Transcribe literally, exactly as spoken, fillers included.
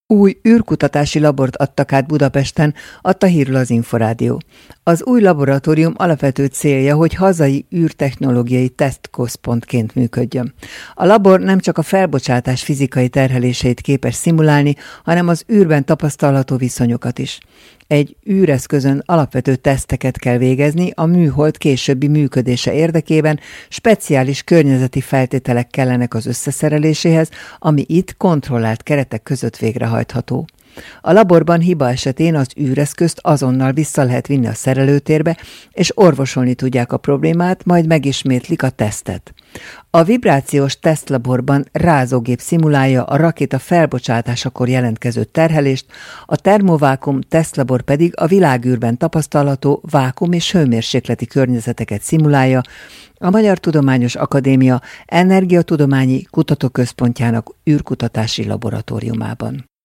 Új űrkutatási labort adtak át Budapesten, adta hírül az Inforádió. Az új laboratórium alapvető célja, hogy hazai űrtechnológiai tesztközpontként működjön. A labor nem csak a felbocsátás fizikai terheléseit képes szimulálni, hanem az űrben tapasztalható viszonyokat is. Egy űreszközön alapvető teszteket kell végezni a műhold későbbi működése érdekében, speciális környezeti feltételek kellenek az összeszereléséhez, ami itt kontrollált keretek között végrehajtható. A laborban hiba esetén az űreszközt azonnal vissza lehet vinni a szerelőtérbe, és orvosolni tudják a problémát, majd megismétlik a tesztet. A vibrációs tesztlaborban rázógép szimulálja a rakéta felbocsátásakor jelentkező terhelést, a termovákum tesztlabor pedig a világűrben tapasztalható vákum- és hőmérsékleti környezeteket szimulálja, a Magyar Tudományos Akadémia Energiatudományi Kutatóközpontjának űrkutatási laboratóriumában.